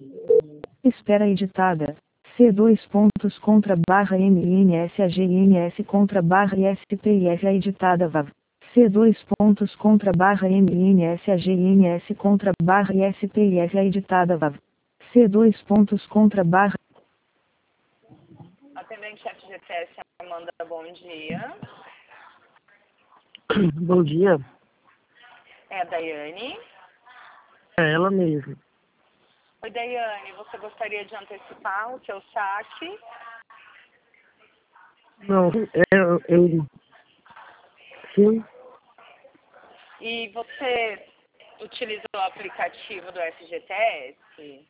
Espera editada. C2 pontos contra barra MNSAGNS contra barra ISPIF editada VAV. C2 pontos contra barra MNSAGNS contra barra ISPIF editada VAV. C2 pontos contra barra. Atendente FGTS, Amanda, bom dia. Bom dia. É a Daiane. É ela mesmo. Oi, Daiane, você gostaria de antecipar o seu saque? Não, eu sim. E você utilizou o aplicativo do FGTS?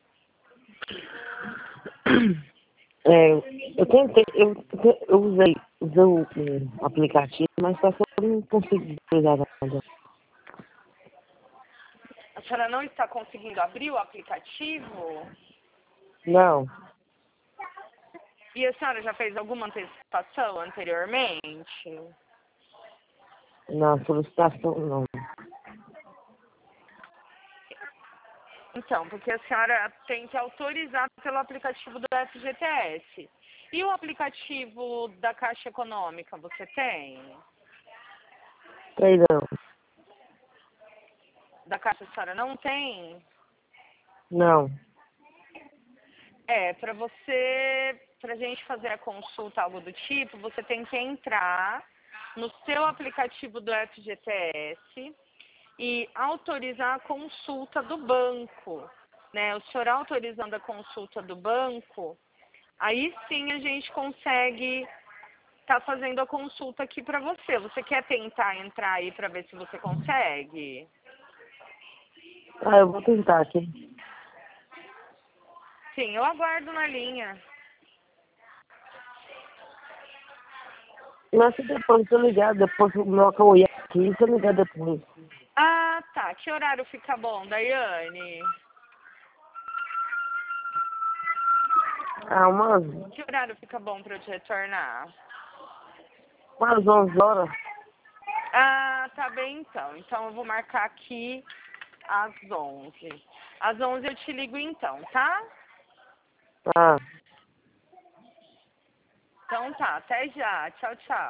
Eu tentei, eu usei o aplicativo, mas só que eu não consegui usar nada. A senhora não está conseguindo abrir o aplicativo? Não, E a senhora já fez alguma antecipação anteriormente? na solicitação não. Então, porque a senhora tem que autorizar pelo aplicativo do FGTS. E o aplicativo da Caixa Econômica, você tem? Sei não. Da Caixa a senhora não tem? Não. Pra gente fazer a consulta, algo do tipo, você tem que entrar no seu aplicativo do FGTS e autorizar a consulta do banco, né? O senhor autorizando a consulta do banco, aí sim a gente consegue estar fazendo a consulta aqui para você. Você quer tentar entrar aí para ver se você consegue? Eu vou tentar aqui. Sim, eu aguardo na linha. Mas se depois eu ligar, depois o meu que eu ia aqui, se eu ligar depois. Ah, tá. Que horário fica bom, Daiane? Umas Que horário fica bom para eu te retornar? 11 horas. Ah, tá bem então. Então eu vou marcar aqui às 11. Às 11 eu te ligo então, tá? Ah. Então tá, até já. Tchau, tchau.